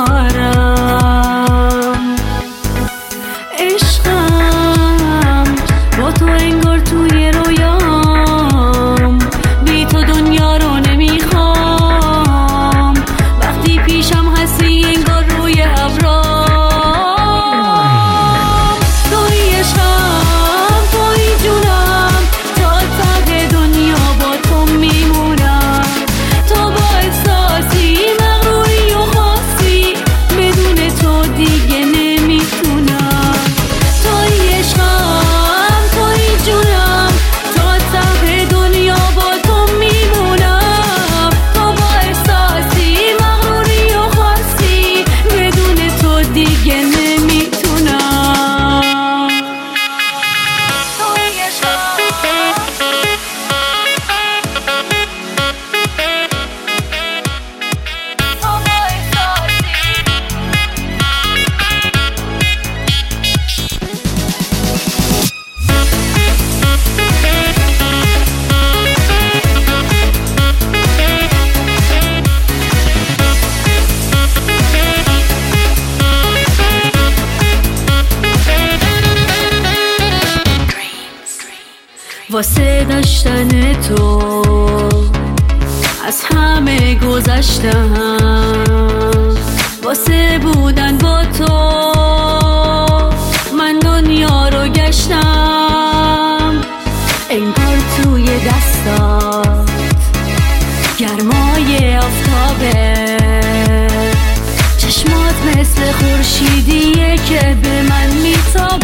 دارم. عشقم با تو انگار توی رویام، بی تو دنیا رو نمیخوام. وقتی پیشم هستی انگار روی ابرام. توی عشقم، توی جونم، تا ته دنیا با تو میمونم. تو با احساسی مغروری و خاصی، بدون تو دیگه نمیتونم. توی عشقم، توی جونم، تا ته دنیا با تو میمونم. تو با احساسی مغروری و خاصی، بدون تو دیگه نمیتونم. توی عشقم، تو با واسه داشتن تو از همه گذشتم. واسه بودن با تو من دنیا رو گشتم. انگار توی دستات گرمای آفتابه، چشمات مثل خورشیدیه که به من میتابه.